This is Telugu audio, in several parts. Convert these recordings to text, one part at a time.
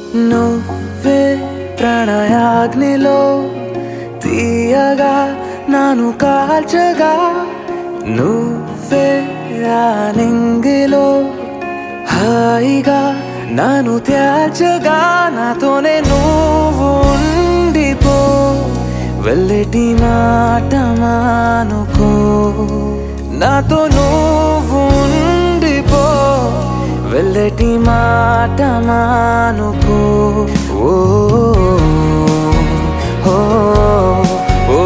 నువ్వే ప్రణయాగ్నిలో తీయగా నాను కాల్చగా, నువ్వే ఆ నింగిలో హాయిగా నాను తేల్చగా, నాతోనే నువ్వు ఉండిపో, వెళ్ళటి మాట మానుకో, నాతో నువ్వు ఉండిపో, వెళ్ళటి మాట మానుకో. ఓ ఓ ఓ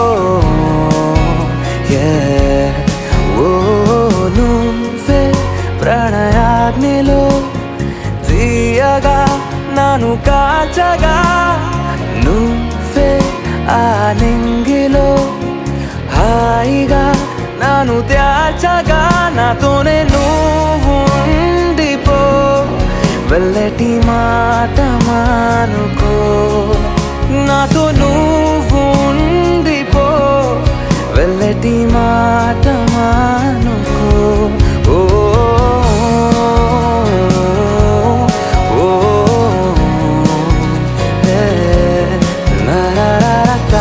yeah. ఓ నువ్వే ప్రణయాగ్నిలో తీయగా నాను కాల్చగా, నువ్వే ఆ నింగిలో హాయిగా నాను తేల్చగా, నాతోనే నువ్వు ఉండిపో, వెళ్ళటి మాట మానుకో, నాతో నువ్వు ఉండిపో, వెళ్ళటి మాట మానుకో. ఓ ఓ నా రా రా రా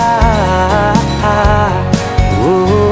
ఓ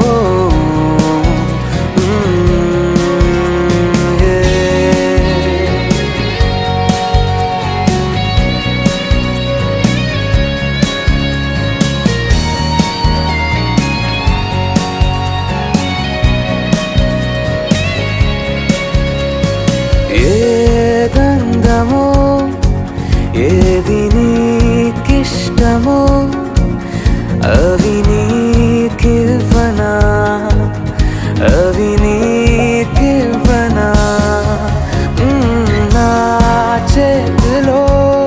ఏదందమో ఏది నీకిష్టమో అవి నీకివ్వనా, అవి నీకివ్వనా, నా చేతిలో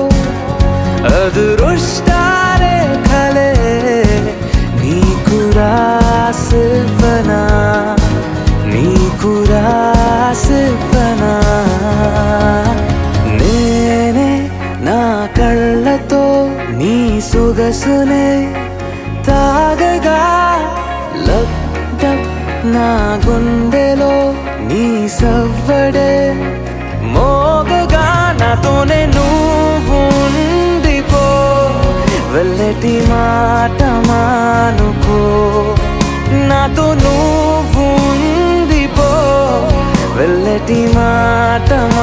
అదృష్టాలే కలే నీకు రాసివ్వనా, నీకు రాసివ్వనా, నేనే నా కళ్ళతో నీ సొగసునే తాగగా, లబ్డబ్ నా గుండెలో నీ సవ్వడే మోగగా, నాతోనే నువ్వు ఉండిపో, వెళ్ళటి మాట మానుకో, నాతో నువ్వు ఉండిపో, వెళ్ళటి మాట